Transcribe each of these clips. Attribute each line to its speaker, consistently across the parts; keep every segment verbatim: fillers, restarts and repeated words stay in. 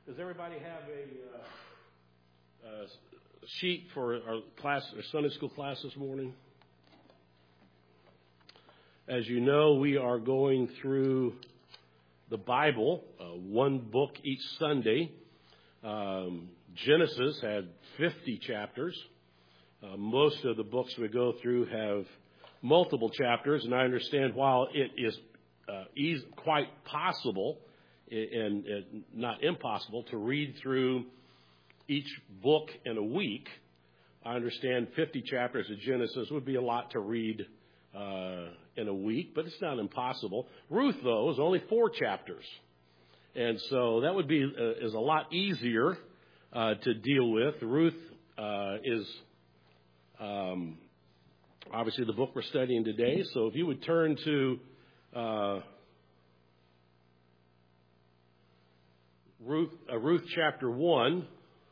Speaker 1: Does everybody have a uh, uh, sheet for our class, our Sunday school class this morning? As you know, we are going through the Bible, uh, one book each Sunday. Um, Genesis had fifty chapters. Uh, most of the books we go through have multiple chapters, and I understand while it is uh, easy, quite possible and, and not impossible to read through each book in a week, I understand fifty chapters of Genesis would be a lot to read uh, in a week, but it's not impossible. Ruth, though, is only four chapters, and so that would be uh, is a lot easier uh, to deal with. Ruth uh, is um, obviously the book we're studying today, so if you would turn to uh, Ruth, uh, Ruth chapter one.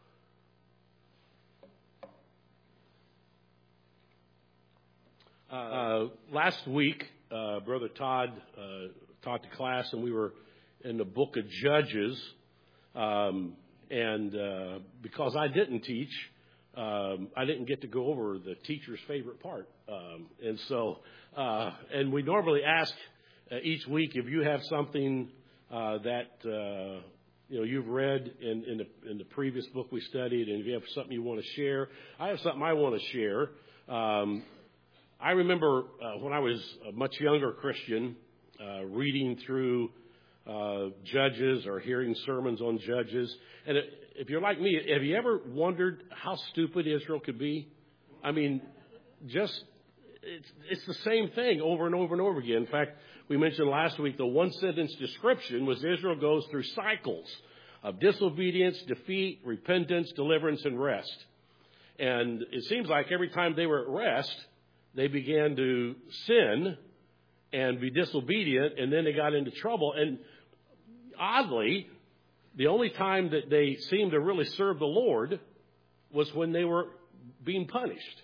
Speaker 1: Uh, last week, uh, Brother Todd uh, taught the class, and we were in the book of Judges. Um, and uh, because I didn't teach, um, I didn't get to go over the teacher's favorite part. Um, and so, uh, and we normally ask uh, each week if you have something uh, that uh, you know you've read in, in the in the previous book we studied, and if you have something you want to share. I have something I want to share. Um, I remember uh, when I was a much younger Christian, uh, reading through uh, Judges or hearing sermons on Judges. And if you're like me, have you ever wondered how stupid Israel could be? I mean, just it's, it's the same thing over and over and over again. In fact, we mentioned last week the one-sentence description was Israel goes through cycles of disobedience, defeat, repentance, deliverance, and rest. And it seems like every time they were at rest, they began to sin and be disobedient, and then they got into trouble. And oddly, the only time that they seemed to really serve the Lord was when they were being punished.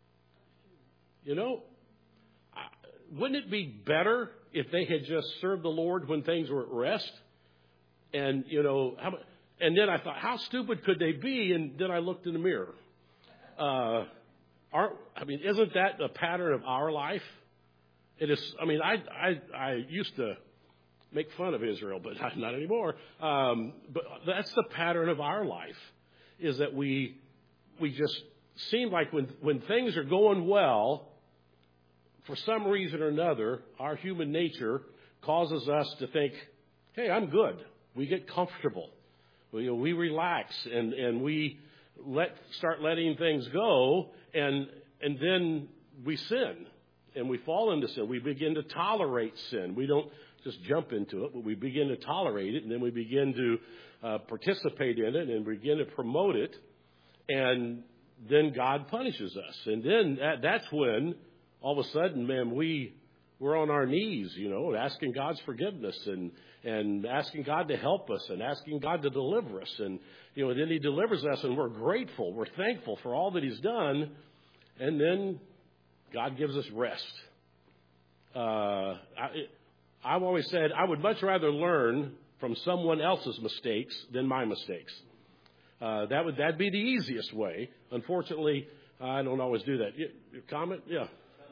Speaker 1: You know, wouldn't it be better if they had just served the Lord when things were at rest? And, you know, how, and then I thought, how stupid could they be? And then I looked in the mirror. Uh, Aren't, I mean, isn't that a pattern of our life? It is. I mean, I I, I used to make fun of Israel, but not, not anymore. Um, but that's the pattern of our life, is that we we just seem like when when things are going well, for some reason or another, our human nature causes us to think, "Hey, I'm good." We get comfortable. We, you know, we relax and and we let start letting things go. And and then we sin, and we fall into sin. We begin to tolerate sin. We don't just jump into it, but we begin to tolerate it, and then we begin to uh, participate in it, and begin to promote it, and then God punishes us. And then that, that's when, all of a sudden, man, we, we're on our knees, you know, asking God's forgiveness, and, and asking God to help us, and asking God to deliver us. And, you know, then He delivers us, and we're grateful. We're thankful for all that He's done. And then God gives us rest. Uh, I, I've always said I would much rather learn from someone else's mistakes than my mistakes. Uh, that would that'd be the easiest way. Unfortunately, I don't always do that. Your comment? Yeah.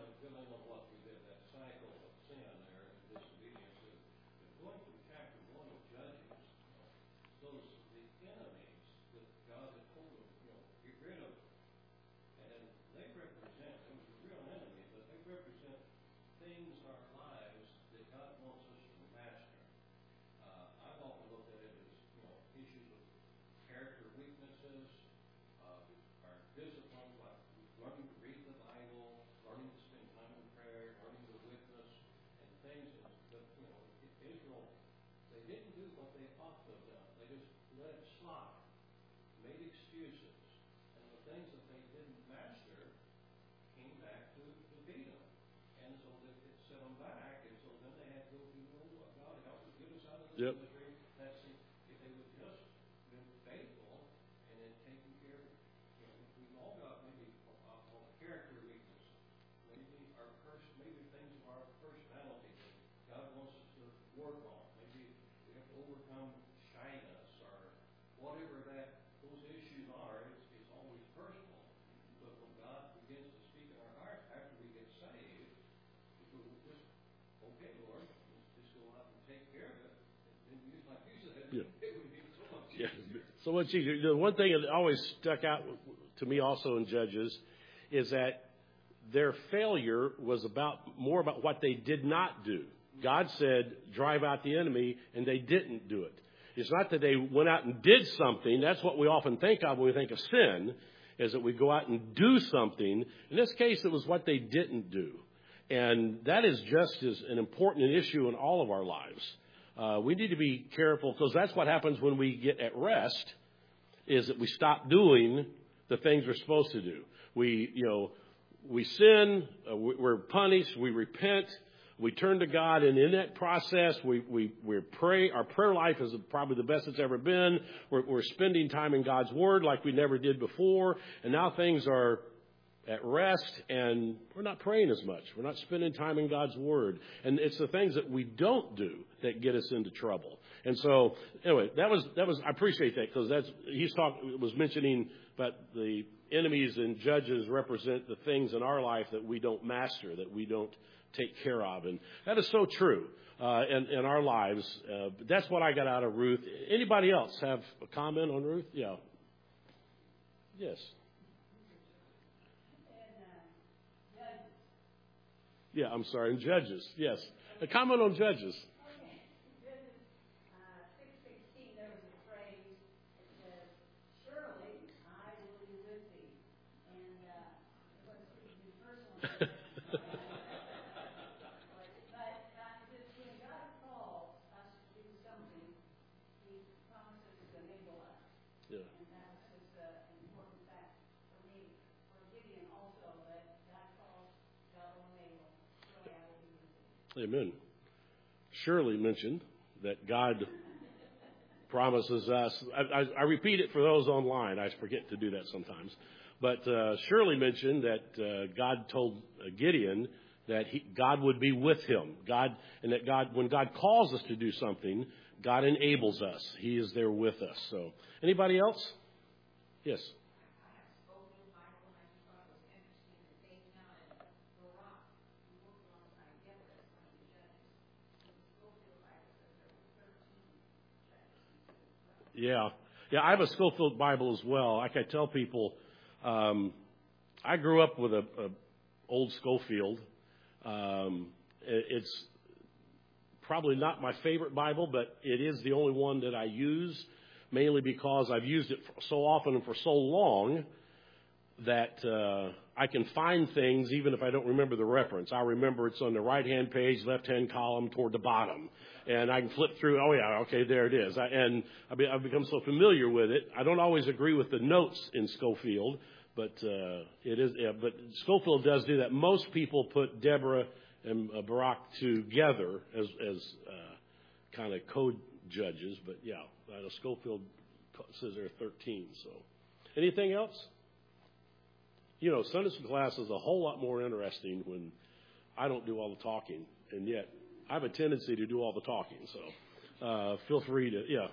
Speaker 1: Yep. Yeah. Yeah. So much easier. The one thing that always stuck out to me also in Judges is that their failure was about more about what they did not do. God said, drive out the enemy, and they didn't do it. It's not that they went out and did something. That's what we often think of when we think of sin, is that we go out and do something. In this case, it was what they didn't do. And that is just as an important issue in all of our lives. Uh, we need to be careful, because that's what happens when we get at rest, is that we stop doing the things we're supposed to do. We, you know, we sin, uh, we're punished, we repent, we turn to God, and in that process, we we we pray. Our prayer life is probably the best it's ever been. We're, we're spending time in God's Word like we never did before, and now things are at rest, and we're not praying as much. We're not spending time in God's Word, and it's the things that we don't do that get us into trouble. And so, anyway, that was that was. I appreciate that, because that's he's talk was mentioning about the enemies and Judges represent the things in our life that we don't master, that we don't take care of. And that is so true uh, in, in our lives. Uh, but that's what I got out of Ruth. Anybody else have a comment on Ruth? Yeah. Yes. Yeah, I'm sorry. In Judges. Yes. A comment on Judges. Amen. Shirley mentioned that God promises us. I, I, I repeat it for those online. I forget to do that sometimes. But uh, Shirley mentioned that uh, God told Gideon that he, God would be with him. God, and that God, when God calls us to do something, God enables us. He is there with us. So, anybody else? Yes. Yeah. Yeah, I have a Schofield Bible as well. Like I tell people, um, I grew up with a, a old Schofield. Um, it, it's probably not my favorite Bible, but it is the only one that I use, mainly because I've used it for so often and for so long that uh, I can find things even if I don't remember the reference. I remember it's on the right-hand page, left-hand column toward the bottom. And I can flip through, oh, yeah, okay, there it is. I, and I've become so familiar with it. I don't always agree with the notes in Schofield, but uh, it is. Yeah, but Schofield does do that. Most people put Deborah and uh, Barak together as, as uh, kind of code judges. But, yeah, uh, Schofield says there are thirteen. So, anything else? You know, Sunday school class is a whole lot more interesting when I don't do all the talking, and yet I have a tendency to do all the talking. So uh, feel free to, yeah.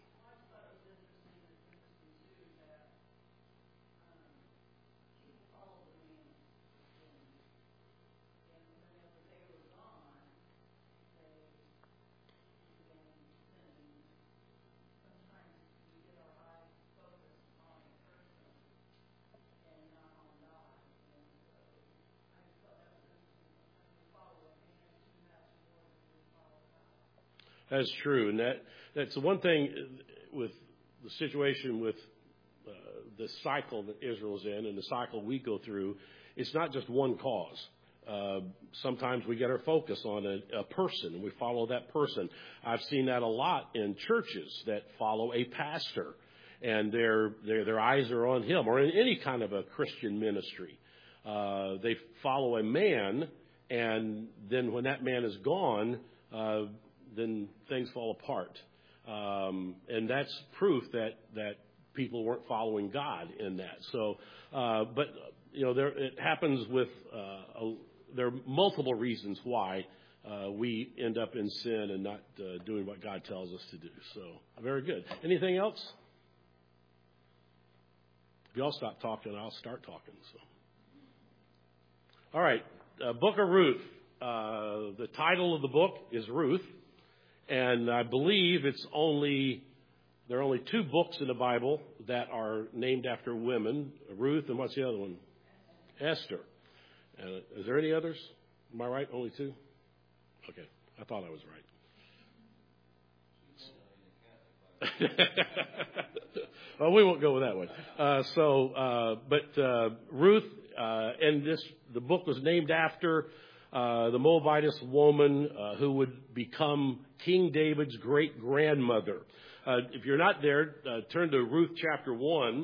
Speaker 1: That's true, and that that's the one thing with the situation with uh, the cycle that Israel's in and the cycle we go through. It's not just one cause. Uh, sometimes we get our focus on a, a person, and we follow that person. I've seen that a lot in churches that follow a pastor, and their their their eyes are on him, or in any kind of a Christian ministry. Uh, they follow a man, and then when that man is gone, uh, then things fall apart. Um, and that's proof that, that people weren't following God in that. So, uh, but, you know, there, it happens with, uh, a, there are multiple reasons why uh, we end up in sin and not uh, doing what God tells us to do. So, very good. Anything else? If y'all stop talking, I'll start talking. So, all right. Uh, Book of Ruth. Uh, the title of the book is Ruth. And I believe it's only, there are only two books in the Bible that are named after women, Ruth, and what's the other one? Esther. Uh, is there any others? Am I right? Only two? Okay. I thought I was right. Well, we won't go with that one. Uh, so, uh, but uh, Ruth, uh, and this, the book was named after uh, the Moabitess woman uh, who would become King David's great grandmother. Uh, if you're not there, uh, turn to Ruth chapter one.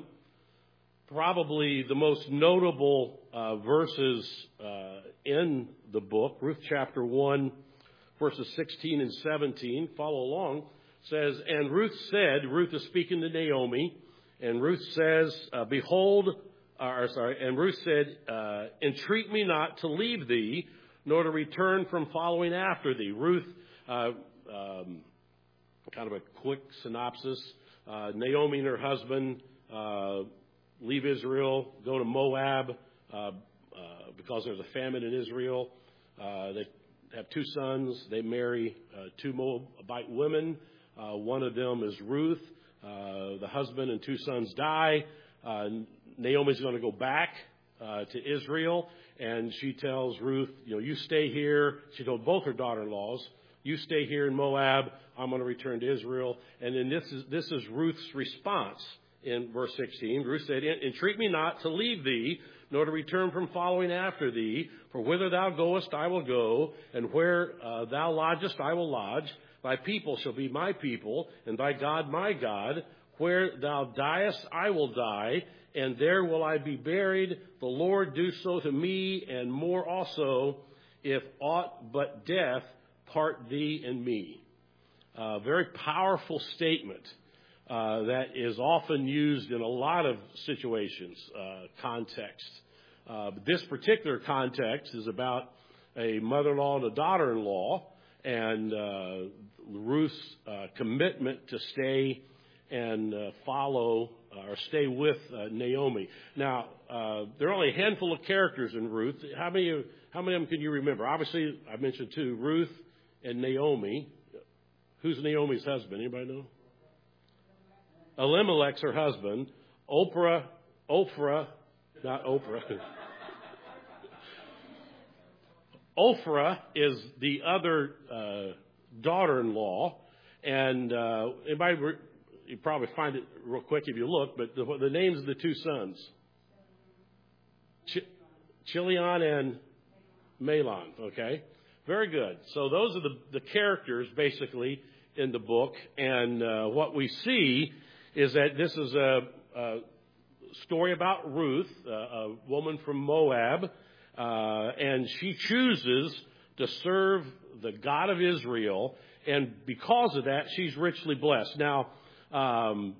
Speaker 1: Probably the most notable uh, verses uh, in the book, Ruth chapter one, verses sixteen and seventeen. Follow along. Says, and Ruth said, Ruth is speaking to Naomi, and Ruth says, uh, behold, uh, or sorry, and Ruth said, uh, entreat me not to leave thee, nor to return from following after thee. Ruth, uh, um, kind of a quick synopsis. Uh, Naomi and her husband uh, leave Israel, go to Moab uh, uh, because there's a famine in Israel. Uh, they have two sons. They marry uh, two Moabite women. Uh, one of them is Ruth. Uh, the husband and two sons die. Uh, Naomi's going to go back uh, to Israel, and she tells Ruth, you know, you stay here. She told both her daughter-in-laws, you stay here in Moab. I'm going to return to Israel. And then this is this is Ruth's response in verse sixteen. Ruth said, entreat me not to leave thee, nor to return from following after thee. For whither thou goest, I will go, and where uh, thou lodgest, I will lodge. Thy people shall be my people, and thy God my God. Where thou diest, I will die, and there will I be buried. The Lord do so to me, and more also, if aught but death part thee and me. A very powerful statement uh, that is often used in a lot of situations, uh, context. Uh, but this particular context is about a mother-in-law and a daughter-in-law, and uh, Ruth's uh, commitment to stay and uh, follow uh, or stay with uh, Naomi. Now, uh, there are only a handful of characters in Ruth. How many? How many of them can you remember? Obviously, I mentioned two: Ruth and Naomi. Who's Naomi's husband? Anybody know? Elimelech's her husband. Oprah, Ophrah, not Oprah. Ophrah is the other uh, daughter-in-law, and uh, anybody, you probably find it real quick if you look, but the, the names of the two sons, Ch- Chilion and Mahlon, okay? Very good. So those are the, the characters, basically, in the book, and uh, what we see is that this is a, a story about Ruth, a, a woman from Moab, uh, and she chooses to serve the God of Israel, and because of that, she's richly blessed. Now, um,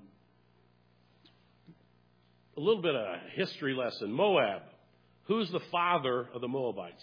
Speaker 1: a little bit of a history lesson. Moab. Who's the father of the Moabites?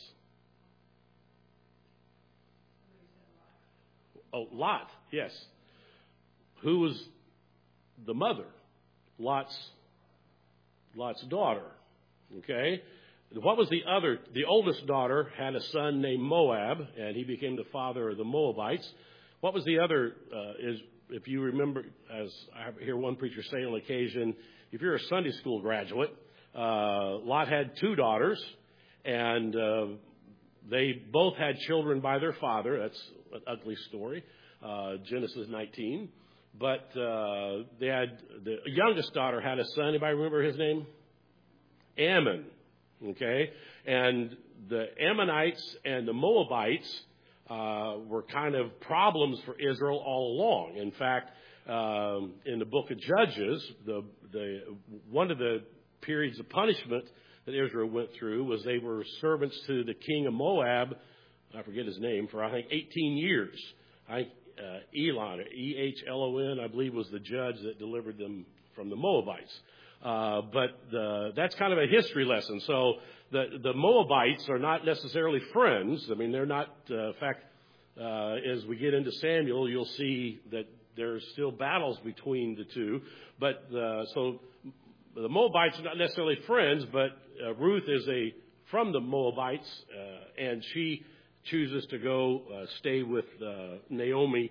Speaker 1: Oh, Lot, yes. Who was the mother? Lot's, Lot's daughter. Okay? What was the other? The oldest daughter had a son named Moab, and he became the father of the Moabites. What was the other? Uh, is if you remember, as I hear one preacher say on occasion, if you're a Sunday school graduate, uh, Lot had two daughters, and uh, they both had children by their father. That's an ugly story, uh, Genesis nineteen. But uh, they had the youngest daughter had a son. Anybody remember his name? Ammon. Okay, and the Ammonites and the Moabites uh, were kind of problems for Israel all along. In fact, um, in the book of Judges, the the one of the periods of punishment that Israel went through was they were servants to the king of Moab. I forget his name for I think eighteen years. I think uh, Elon, E H L O N, I believe, was the judge that delivered them from the Moabites. Uh, but uh, that's kind of a history lesson. So the the Moabites are not necessarily friends. I mean, they're not. Uh, in fact, uh, as we get into Samuel, you'll see that there's still battles between the two. But uh, so the Moabites are not necessarily friends. But uh, Ruth is a from the Moabites, uh, and she chooses to go uh, stay with uh, Naomi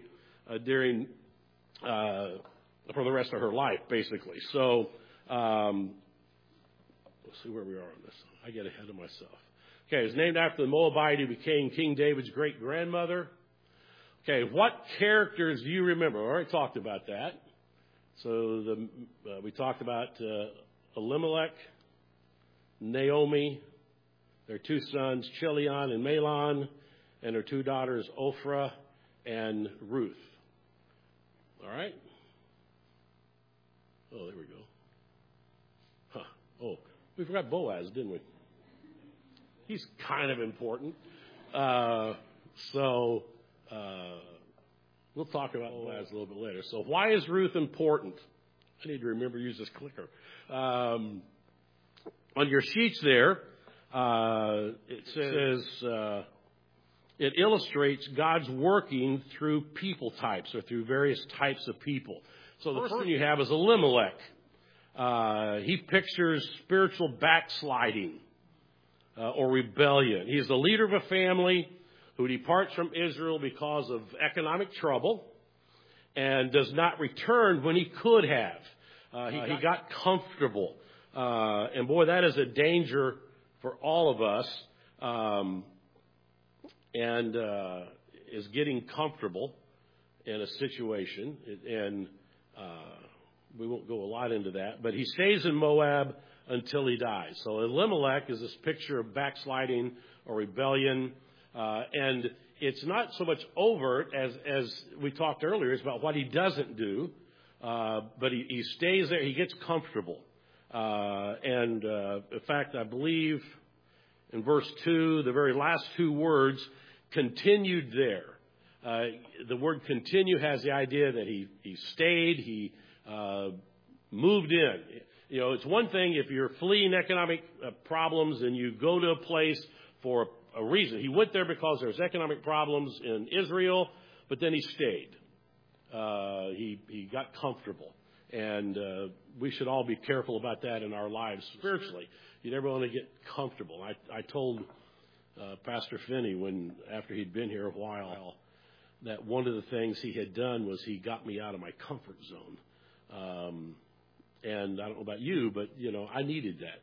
Speaker 1: uh, during uh, for the rest of her life, basically. So um, let's see where we are on this. I get ahead of myself. Okay, it's named after the Moabite who became King David's great-grandmother. Okay, what characters do you remember? We already talked about that. So the, uh, we talked about uh, Elimelech, Naomi, their two sons, Chilion and Mahlon, and their two daughters, Ophrah and Ruth. All right? Oh, there we go. Huh. Oh, we forgot Boaz, didn't we? He's kind of important. Uh, so uh, we'll talk about Boaz a little bit later. So why is Ruth important? I need to remember to use this clicker. Um, on your sheets there, uh, it says uh, it illustrates God's working through people types or through various types of people. So the first one you have is Elimelech. Uh, he pictures spiritual backsliding. Uh, or rebellion. He is the leader of a family who departs from Israel because of economic trouble and does not return when he could have. Uh, he, uh, he got comfortable. Uh, and boy, that is a danger for all of us. Um, and uh, is getting comfortable in a situation. And uh, we won't go a lot into that. But he stays in Moab until he dies. So Elimelech is this picture of backsliding or rebellion. Uh, and it's not so much overt as, as we talked earlier. It's about what he doesn't do. Uh, but he, he stays there. He gets comfortable. Uh, and uh, in fact, I believe in verse two, the very last two words, continued there. Uh, the word continue has the idea that he, he stayed, he uh, moved in. You know, it's one thing if you're fleeing economic uh, problems and you go to a place for a, a reason. He went there because there's economic problems in Israel, but then he stayed. Uh, he, he got comfortable. And uh, we should all be careful about that in our lives spiritually. You never want to get comfortable. I, I told uh, Pastor Finney when after he'd been here a while that one of the things he had done was he got me out of my comfort zone. Um, And I don't know about you, but, you know, I needed that.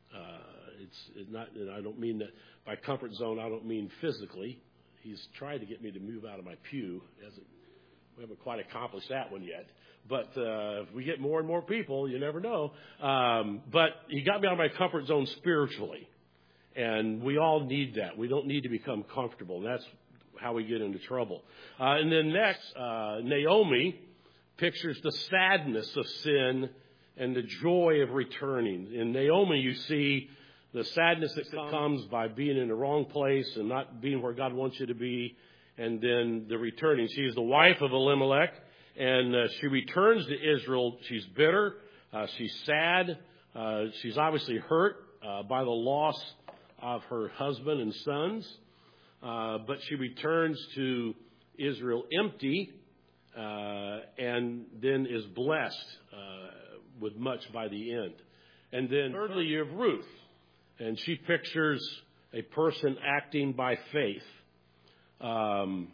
Speaker 1: Uh, it's, it's not, and I don't mean that by comfort zone, I don't mean physically. He's tried to get me to move out of my pew. Hasn't, we haven't quite accomplished that one yet. But uh, if we get more and more people, you never know. Um, but he got me out of my comfort zone spiritually. And we all need that. We don't need to become comfortable. And that's how we get into trouble. Uh, and then next, uh, Naomi pictures the sadness of sin and the joy of returning. In Naomi, you see the sadness that comes by being in the wrong place and not being where God wants you to be, and then the returning. She is the wife of Elimelech, and uh, she returns to Israel. She's bitter. Uh, she's sad. Uh, she's obviously hurt uh, by the loss of her husband and sons. Uh, but she returns to Israel empty uh, and then is blessed uh, with much by the end. And then thirdly, you have Ruth. And she pictures a person acting by faith. Um,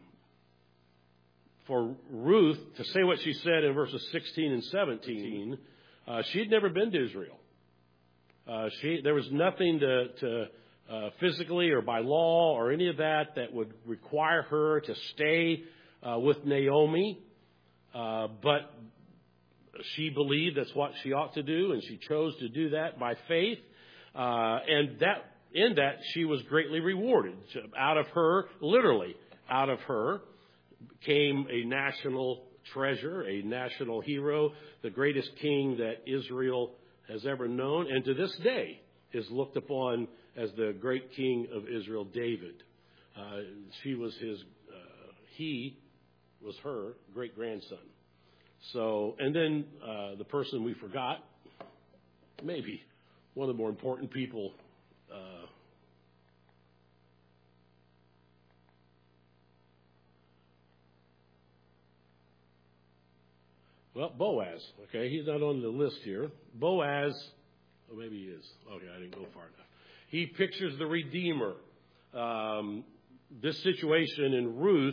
Speaker 1: for Ruth, to say what she said in verses sixteen and seventeen, uh, she'd never been to Israel. Uh, she, there was nothing to, to uh, physically or by law or any of that that would require her to stay uh, with Naomi. Uh, but she believed that's what she ought to do, and she chose to do that by faith. Uh, and that in that, she was greatly rewarded. Out of her, literally, out of her came a national treasure, a national hero, the greatest king that Israel has ever known, and to this day is looked upon as the great king of Israel, David. Uh, she was his, uh, he was her great-grandson. So, and then uh, the person we forgot, maybe one of the more important people, uh, well, Boaz. Okay, he's not on the list here. Boaz, oh, maybe he is. Okay, I didn't go far enough. He pictures the Redeemer. Um, this situation in Ruth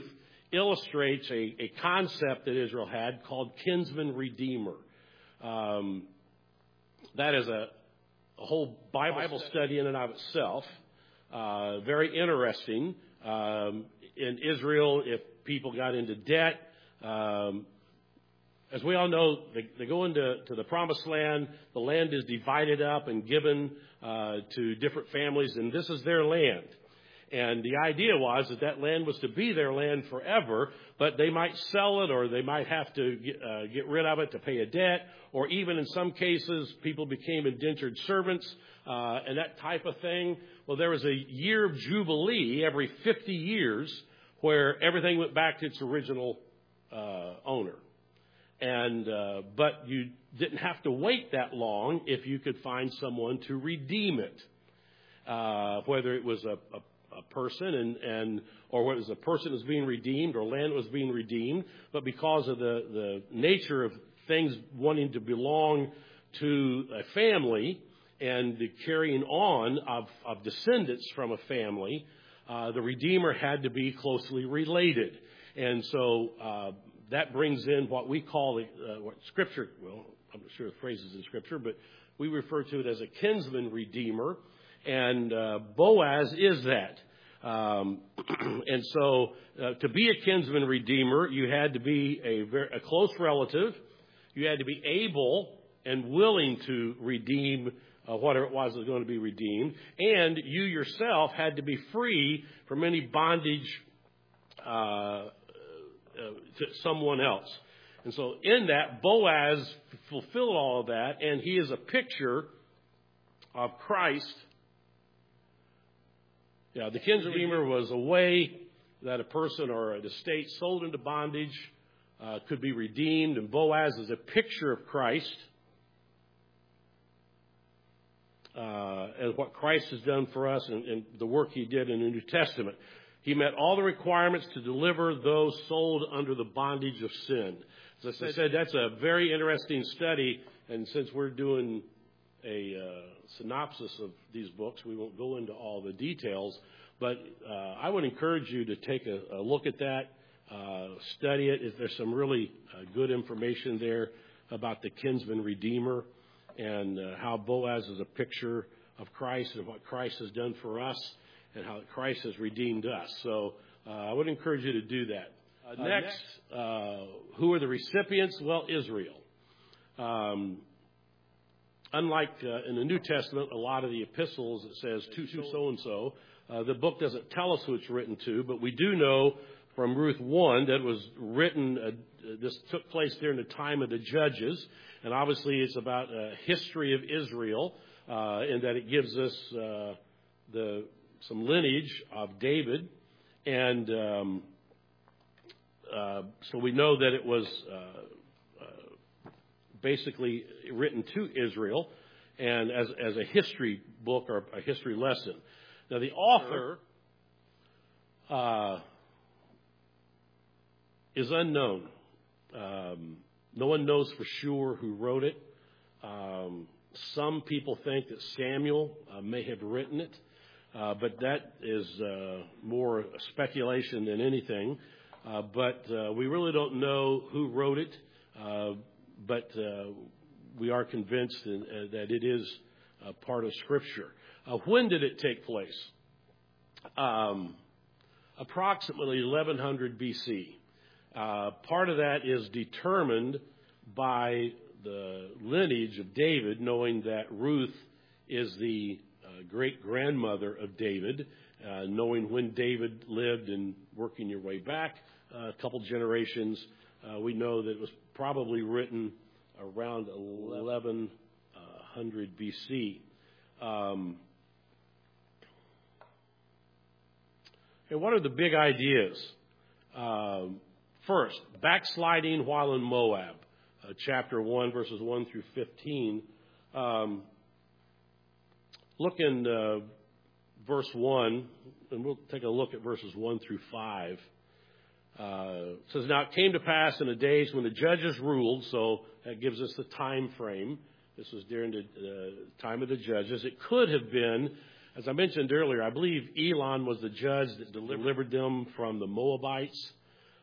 Speaker 1: illustrates a, a concept that Israel had called kinsman redeemer. Um, that is a, a whole Bible, Bible study in and of itself. Uh, very interesting. Um, in Israel, if people got into debt, um, as we all know, they, they go into to the promised land. The land is divided up and given uh, to different families, and this is their land. And the idea was that that land was to be their land forever, but they might sell it or they might have to get, uh, get rid of it to pay a debt, or even in some cases, people became indentured servants uh, and that type of thing. Well, there was a year of Jubilee every fifty years where everything went back to its original uh, owner. And uh, but you didn't have to wait that long if you could find someone to redeem it, uh, whether it was a, a a person and, and or whether it was a person that was being redeemed or land was being redeemed, but because of the, the nature of things wanting to belong to a family and the carrying on of, of descendants from a family, uh, the Redeemer had to be closely related. And so uh, that brings in what we call, uh, what Scripture, well, I'm not sure the phrase is in Scripture, but we refer to it as a kinsman redeemer. And uh, Boaz is that. Um, and so uh, to be a kinsman redeemer, you had to be a, very, a close relative. You had to be able and willing to redeem uh, whatever it was that was going to be redeemed. And you yourself had to be free from any bondage uh, uh, to someone else. And so in that, Boaz fulfilled all of that, and he is a picture of Christ. Yeah, the kinsman redeemer was a way that a person or an estate sold into bondage uh, could be redeemed, and Boaz is a picture of Christ uh, and what Christ has done for us and, and the work he did in the New Testament. He met all the requirements to deliver those sold under the bondage of sin. As I said, that's a very interesting study, and since we're doing a uh, synopsis of these books, we won't go into all the details, but uh, I would encourage you to take a, a look at that, uh, study it. There's some really uh, good information there about the kinsman redeemer and uh, how Boaz is a picture of Christ and what Christ has done for us and how Christ has redeemed us. So uh, I would encourage you to do that. Uh, uh, next, next. Uh, who are the recipients? Well, Israel. Um, Unlike uh, in the New Testament, a lot of the epistles, it says to so-and-so. Uh, the book doesn't tell us who it's written to, but we do know from Ruth one that it was written, uh, this took place during the time of the Judges. And obviously it's about a history of Israel uh, in that it gives us uh, the some lineage of David. And um, uh, so we know that it was Uh, basically written to Israel and as, as a history book or a history lesson. Now, the author uh, is unknown. Um, no one knows for sure who wrote it. Um, some people think that Samuel uh, may have written it, uh, but that is uh, more speculation than anything. Uh, but uh, we really don't know who wrote it. Uh, But uh, we are convinced in, uh, that it is uh, part of Scripture. Uh, when did it take place? Um, approximately eleven hundred B C. Uh, part of that is determined by the lineage of David, knowing that Ruth is the uh, great-grandmother of David, uh, knowing when David lived and working your way back uh, a couple generations. Uh, we know that it was probably written around eleven hundred B C. Um, and what are the big ideas? Um, first, backsliding while in Moab, uh, chapter one, verses one through fifteen. Um, look in uh, verse one, and we'll take a look at verses one through five. Uh, it says, now it came to pass in the days when the judges ruled, so that gives us the time frame. This was during the uh, time of the judges. It could have been, as I mentioned earlier, I believe Elon was the judge that delivered them from the Moabites.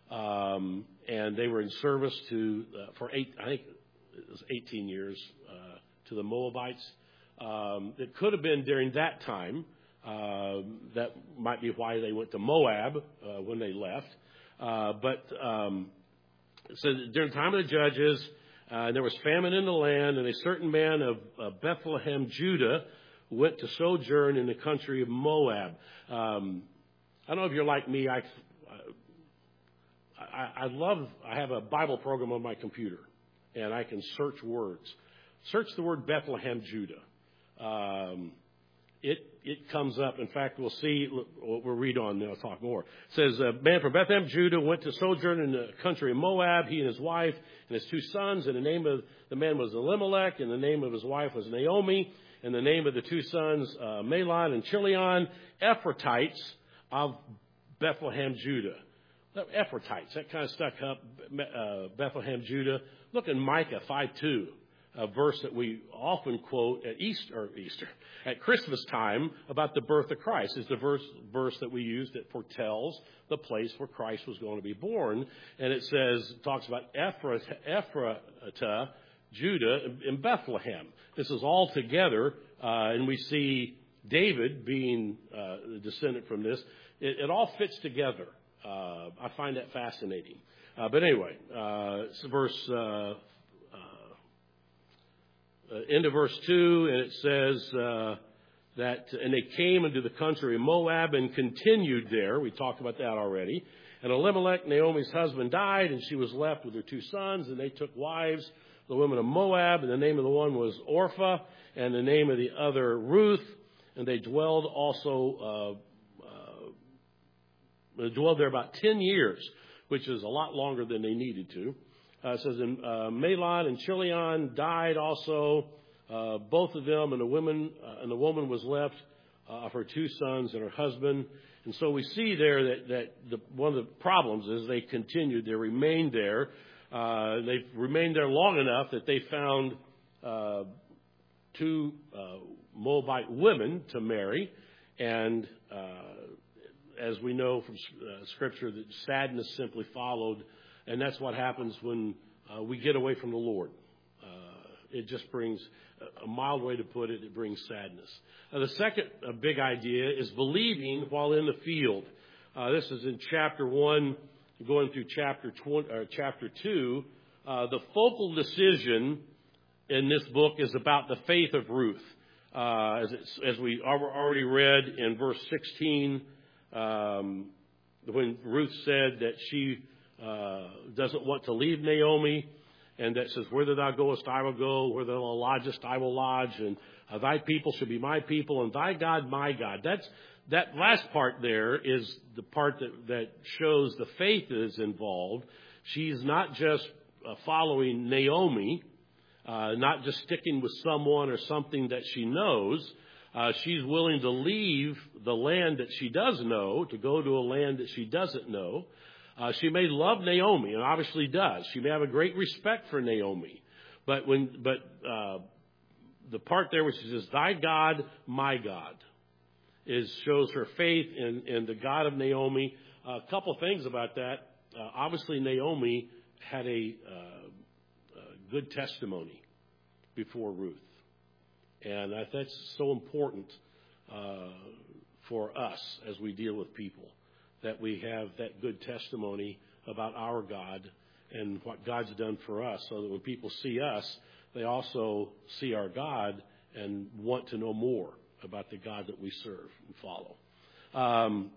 Speaker 1: um, and they were in service to uh, for eight, I think it was eighteen years uh, to the Moabites. Um, it could have been during that time. Uh, that might be why they went to Moab uh, when they left. Uh, but um, so during the time of the judges, uh, there was famine in the land, and a certain man of uh, Bethlehem, Judah, went to sojourn in the country of Moab. Um, I don't know if you're like me. I, I, I love, I have a Bible program on my computer, and I can search words. Search the word Bethlehem, Judah. Um, it it comes up. In fact, we'll see, we'll read on, then I'll talk more. It says, a man from Bethlehem, Judah, went to sojourn in the country of Moab, he and his wife and his two sons, and the name of the man was Elimelech, and the name of his wife was Naomi, and the name of the two sons, uh, Mahlon and Chilion, Ephrathites of Bethlehem, Judah. Ephrathites, that kind of stuck up, uh, Bethlehem, Judah. Look in Micah five two. A verse that we often quote at Easter, or Easter, at Christmas time about the birth of Christ. Is the verse verse that we use that foretells the place where Christ was going to be born. And it says, talks about Ephratah, Judah, in Bethlehem. This is all together, uh, and we see David being uh, the descendant from this. It, it all fits together. Uh, I find that fascinating. Uh, but anyway, uh, it's verse... Uh, Uh, into verse two, and it says uh, that, and they came into the country of Moab and continued there. We talked about that already. And Elimelech, Naomi's husband, died, and she was left with her two sons, and they took wives, the women of Moab, and the name of the one was Orpah, and the name of the other Ruth, and they dwelled also, uh, uh, they dwelled there about ten years, which is a lot longer than they needed to. Uh, it says, and, uh, Mahlon and Chilion died also, uh, both of them, and the women, uh, and the woman was left uh, of her two sons and her husband. And so we see there that, that the, one of the problems is they continued, they remained there. Uh, they remained there long enough that they found uh, two uh, Moabite women to marry. And uh, as we know from uh, Scripture, that sadness simply followed. And that's what happens when uh, we get away from the Lord. Uh, it just brings, a mild way to put it, it brings sadness. Uh, the second uh, big idea is believing while in the field. Uh, this is in chapter one, going through chapter twenty, or chapter two. Uh, the focal decision in this book is about the faith of Ruth. Uh, as, it's, as we already read in verse sixteen, um, when Ruth said that she Uh, doesn't want to leave Naomi, and that says, whither thou goest, I will go, whither thou lodgest, I will lodge, and uh, thy people shall be my people, and thy God, my God. That's, that last part there is the part that, that shows the faith is involved. She's not just uh, following Naomi, uh, not just sticking with someone or something that she knows. Uh, she's willing to leave the land that she does know to go to a land that she doesn't know. Uh, she may love Naomi, and obviously does. She may have a great respect for Naomi. But when, but uh, the part there where she says, thy God, my God, is shows her faith in, in the God of Naomi. Uh, a couple things about that. Uh, obviously, Naomi had a, uh, a good testimony before Ruth. And I, that's so important uh, for us as we deal with people, that we have that good testimony about our God and what God's done for us, so that when people see us, they also see our God and want to know more about the God that we serve and follow. Um,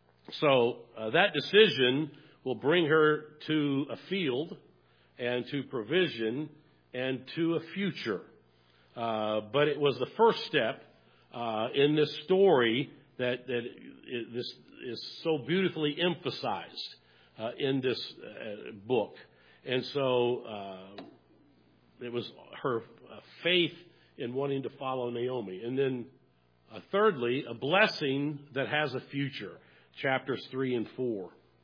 Speaker 1: so uh, that decision will bring her to a field and to provision and to a future. Uh, but it was the first step uh, in this story that, that it, this is so beautifully emphasized uh, in this uh, book. And so uh, it was her uh, faith in wanting to follow Naomi. And then uh, thirdly, a blessing that has a future, chapters three and four.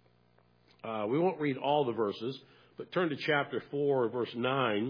Speaker 1: Uh, we won't read all the verses, but turn to chapter four, verse nine.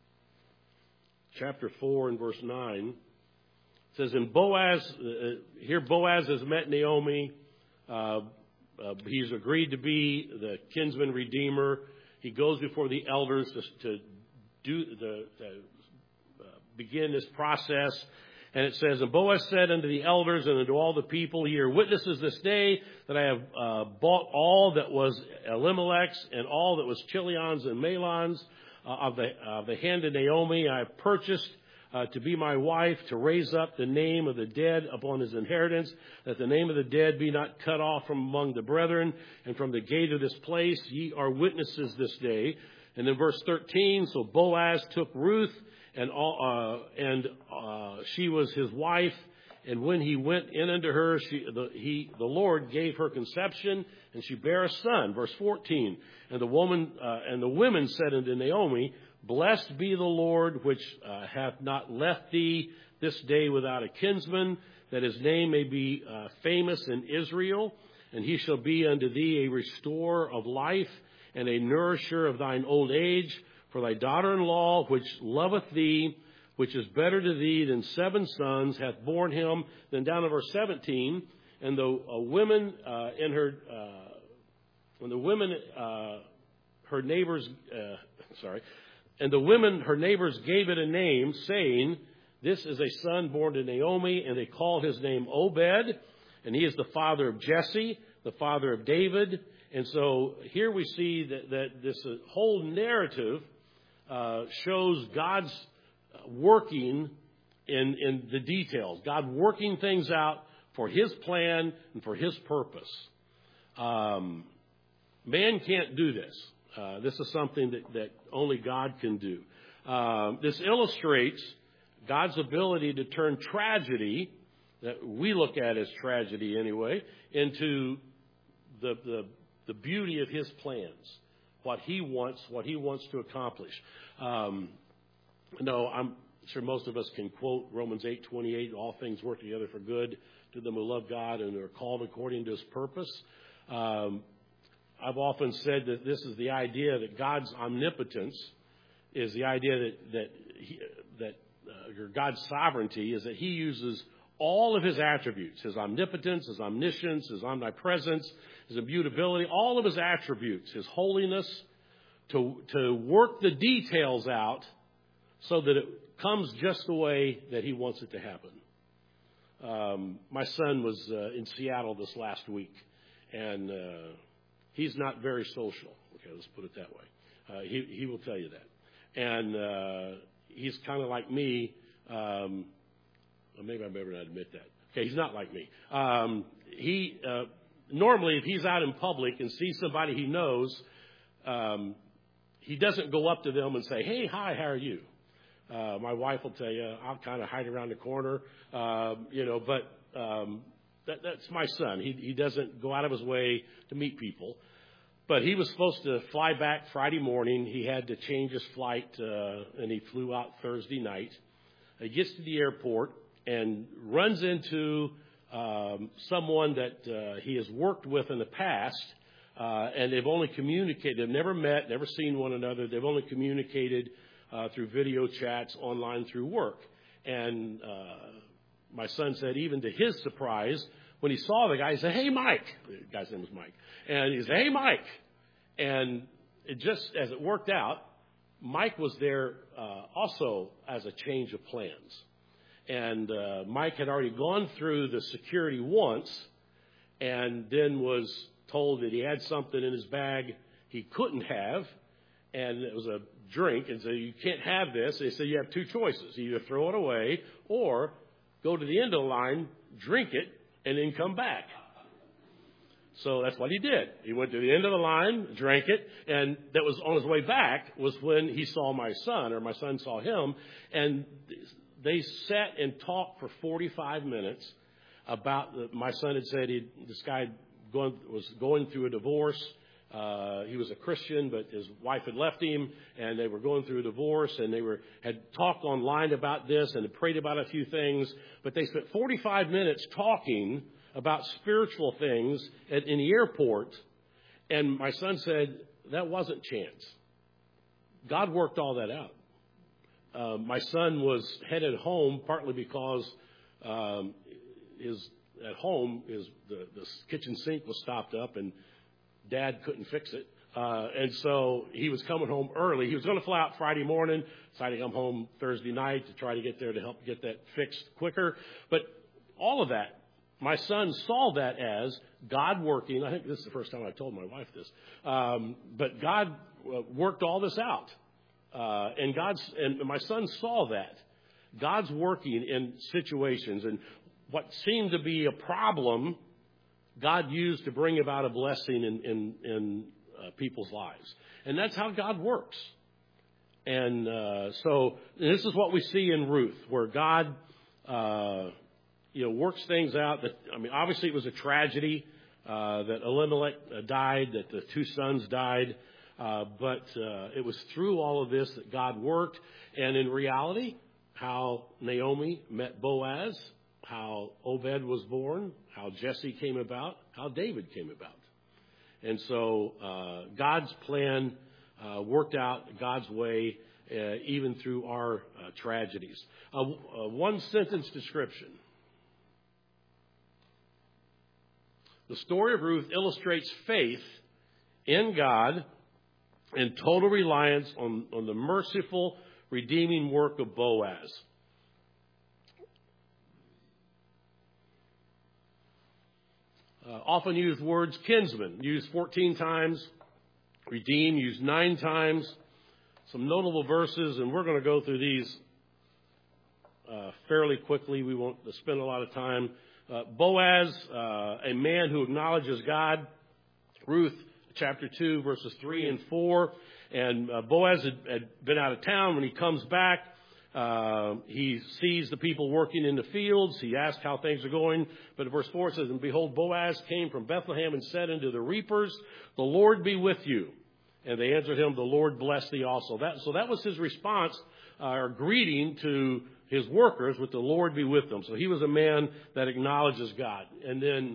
Speaker 1: Chapter four and verse nine. It says, in Boaz, uh, here Boaz has met Naomi. Uh, uh, he's agreed to be the kinsman redeemer. He goes before the elders to, to do the to, uh, begin this process. And it says, and Boaz said unto the elders and unto all the people, ye are witnesses this day that I have uh, bought all that was Elimelech's and all that was Chilion's and Mahlon's uh, of the of the hand of Naomi. I have purchased uh, to be my wife, to raise up the name of the dead upon his inheritance, that the name of the dead be not cut off from among the brethren, and from the gate of this place ye are witnesses this day. And then verse thirteen, so Boaz took Ruth, and all, uh, and uh, she was his wife. And when he went in unto her, she, the, he, the Lord gave her conception, and she bare a son. Verse fourteen. And the woman, uh, and the women said unto Naomi, blessed be the Lord, which uh, hath not left thee this day without a kinsman, that his name may be uh, famous in Israel. And he shall be unto thee a restorer of life, and a nourisher of thine old age. For thy daughter-in-law, which loveth thee, which is better to thee than seven sons, hath borne him. Then down to verse seventeen, and the uh, women uh, in her, uh, when the women, uh, her neighbors, uh, sorry, and the women, her neighbors, gave it a name, saying, this is a son born to Naomi, and they call his name Obed, and he is the father of Jesse, the father of David. And so here we see that, that this uh, whole narrative Uh, shows God's working in, in the details. God working things out for his plan and for his purpose. Um, man can't do this. Uh, this is something that, that only God can do. Um, this illustrates God's ability to turn tragedy, that we look at as tragedy anyway, into the, the, the beauty of his plans. What he wants, what he wants to accomplish. Um, no, I'm sure most of us can quote Romans eight twenty-eight, all things work together for good to them who love God and are called according to his purpose. Um, I've often said that this is the idea that God's omnipotence is the idea that, that, he, that uh, God's sovereignty is that he uses all of his attributes, his omnipotence, his omniscience, his omnipresence, his immutability, all of his attributes, his holiness, to, to work the details out so that it comes just the way that he wants it to happen. Um, my son was uh, in Seattle this last week, and uh, he's not very social. Okay, let's put it that way. Uh, he, he will tell you that. And uh, he's kind of like me. Um, Well, maybe I better not admit that. Okay, he's not like me. Um, he uh, normally, if he's out in public and sees somebody he knows, um, he doesn't go up to them and say, "Hey, hi, how are you?" Uh, my wife will tell you, I'll kind of hide around the corner, uh, you know. But um, that, that's my son. He, he doesn't go out of his way to meet people. But he was supposed to fly back Friday morning. He had to change his flight, uh, and he flew out Thursday night. He gets to the airport and runs into um, someone that uh, he has worked with in the past, uh, and they've only communicated. They've never met, never seen one another. They've only communicated uh, through video chats, online, through work. And uh, my son said, even to his surprise, when he saw the guy, he said, "Hey, Mike." The guy's name was Mike. And he said, "Hey, Mike." And it just, as it worked out, Mike was there uh, also as a change of plans. And uh, Mike had already gone through the security once and then was told that he had something in his bag he couldn't have, and it was a drink, and so you can't have this. They said you have two choices. Either throw it away or go to the end of the line, drink it, and then come back. So that's what he did. He went to the end of the line, drank it, and that was on his way back was when he saw my son, or my son saw him, and they sat and talked for forty-five minutes about the, my son had said he, this guy going, was going through a divorce. Uh, he was a Christian, but his wife had left him, and they were going through a divorce, and they were had talked online about this and had prayed about a few things. But they spent forty-five minutes talking about spiritual things at, in the airport, and my son said that wasn't chance. God worked all that out. Uh, my son was headed home partly because um, his at home is the, the kitchen sink was stopped up and Dad couldn't fix it. Uh, and so he was coming home early. He was going to fly out Friday morning, decided to come home Thursday night to try to get there to help get that fixed quicker. But all of that, my son saw that as God working. I think this is the first time I told my wife this. Um, but God worked all this out. Uh, and God's, and my son saw that. God's working in situations, and what seemed to be a problem, God used to bring about a blessing in, in, in uh, people's lives. And that's how God works. And uh, so this is what we see in Ruth, where God, uh, you know, works things out. That I mean, obviously it was a tragedy uh, that Elimelech uh, died, that the two sons died. Uh, but uh, it was through all of this that God worked. And in reality, how Naomi met Boaz, how Obed was born, how Jesse came about, how David came about. And so uh, God's plan uh, worked out God's way, uh, even through our uh, tragedies. Uh, uh, one sentence description. The story of Ruth illustrates faith in God and total reliance on, on the merciful, redeeming work of Boaz. Uh, often used words, kinsman, used fourteen times. Redeem, used nine times. Some notable verses, and we're going to go through these uh, fairly quickly. We won't spend a lot of time. Uh, Boaz, uh, a man who acknowledges God. Ruth, chapter two, verses three and four. And uh, Boaz had, had been out of town. When he comes back, uh, he sees the people working in the fields. He asks how things are going. But verse four says, and behold, Boaz came from Bethlehem and said unto the reapers, the Lord be with you. And they answered him, the Lord bless thee also. That, so that was his response, uh, or greeting to his workers, with the Lord be with them. So he was a man that acknowledges God. And then,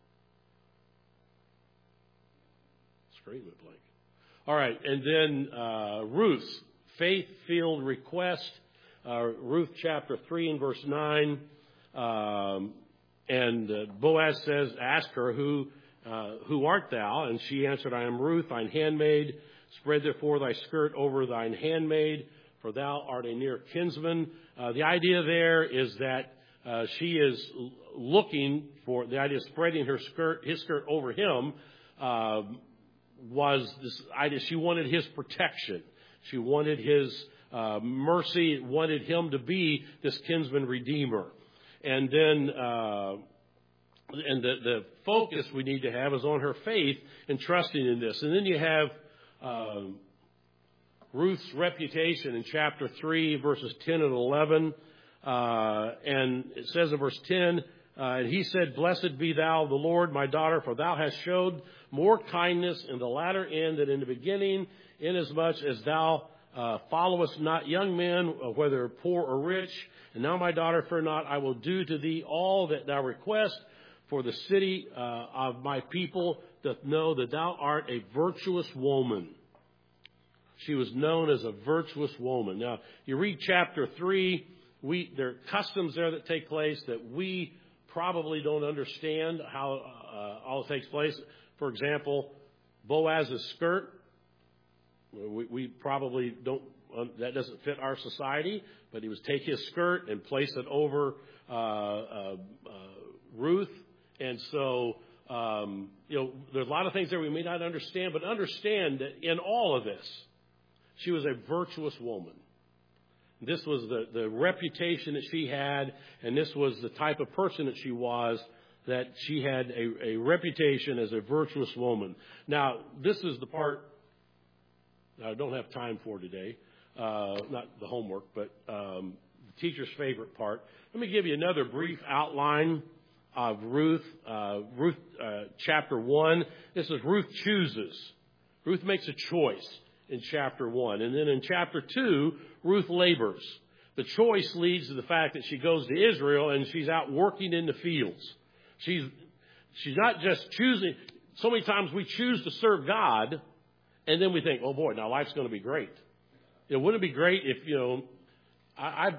Speaker 1: screen went blank. All right, and then uh, Ruth's faith-filled request, uh, Ruth chapter three and verse nine. Um, and uh, Boaz says, ask her, who uh, who art thou? And she answered, I am Ruth, thine handmaid. Spread therefore thy skirt over thine handmaid, for thou art a near kinsman. Uh, the idea there is that uh, she is looking for, the idea of spreading her skirt, his skirt over him, uh, was this idea. She wanted his protection. She wanted his uh, mercy, wanted him to be this kinsman redeemer. And then, uh, and the, the focus we need to have is on her faith and trusting in this. And then you have uh, Ruth's reputation in chapter three, verses ten and eleven. Uh, and it says in verse ten, Uh, and he said, blessed be thou the Lord, my daughter, for thou hast showed more kindness in the latter end than in the beginning, inasmuch as thou uh, followest not young men, whether poor or rich. And now, my daughter, fear not, I will do to thee all that thou request, for the city uh, of my people doth know that thou art a virtuous woman. She was known as a virtuous woman. Now, you read chapter three, we, there are customs there that take place that we probably don't understand how uh, all takes place. For example, Boaz's skirt, we, we probably don't, um, that doesn't fit our society, but he would take his skirt and place it over uh, uh, uh, Ruth. And so, um, you know, there's a lot of things there we may not understand, but understand that in all of this, she was a virtuous woman. This was the, the reputation that she had, and this was the type of person that she was, that she had a, a reputation as a virtuous woman. Now, this is the part I don't have time for today, uh, not the homework, but um, the teacher's favorite part. Let me give you another brief outline of Ruth, uh, Ruth uh, chapter one. This is Ruth chooses. Ruth makes a choice in chapter one. And then in chapter two, Ruth labors. The choice leads to the fact that she goes to Israel and she's out working in the fields. She's, she's not just choosing. So many times we choose to serve God and then we think, oh boy, now life's going to be great. You know, wouldn't it be great if, you know, I, I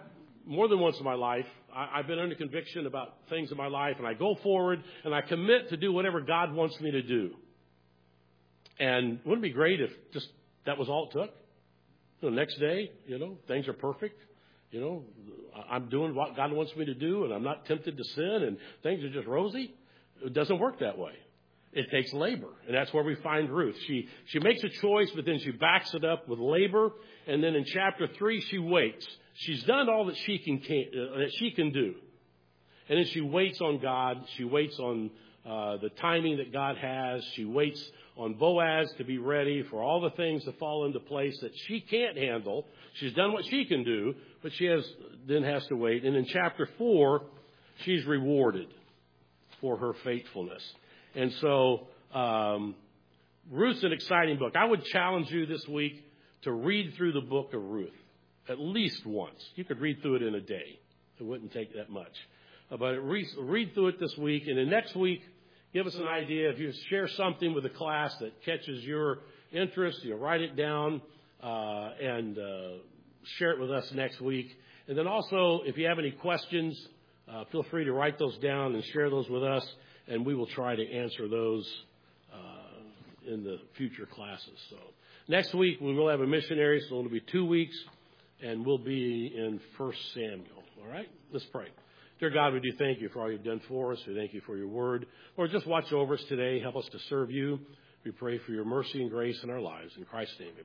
Speaker 1: more than once in my life, I, I've been under conviction about things in my life, and I go forward and I commit to do whatever God wants me to do. And wouldn't it be great if just that was all it took? The next day, you know, things are perfect. You know, I'm doing what God wants me to do, and I'm not tempted to sin, and things are just rosy. It doesn't work that way. It takes labor, and that's where we find Ruth. She she makes a choice, but then she backs it up with labor, and then in chapter three, she waits. She's done all that she can, can uh, that she can do, and then she waits on God. She waits on uh, the timing that God has. She waits on Boaz to be ready for all the things to fall into place that she can't handle. She's done what she can do, but she has then has to wait. And in chapter four, she's rewarded for her faithfulness. And so um, Ruth's an exciting book. I would challenge you this week to read through the book of Ruth at least once. You could read through it in a day. It wouldn't take that much. Uh, but read, read through it this week. And then next week, give us an idea. If you share something with the class that catches your interest, you write it down uh, and uh, share it with us next week. And then also, if you have any questions, uh, feel free to write those down and share those with us, and we will try to answer those uh, in the future classes. So next week, we will have a missionary, so it'll be two weeks, and we'll be in First Samuel. All right? Let's pray. Dear God, we do thank you for all you've done for us. We thank you for your word. Lord, just watch over us today. Help us to serve you. We pray for your mercy and grace in our lives. In Christ's name.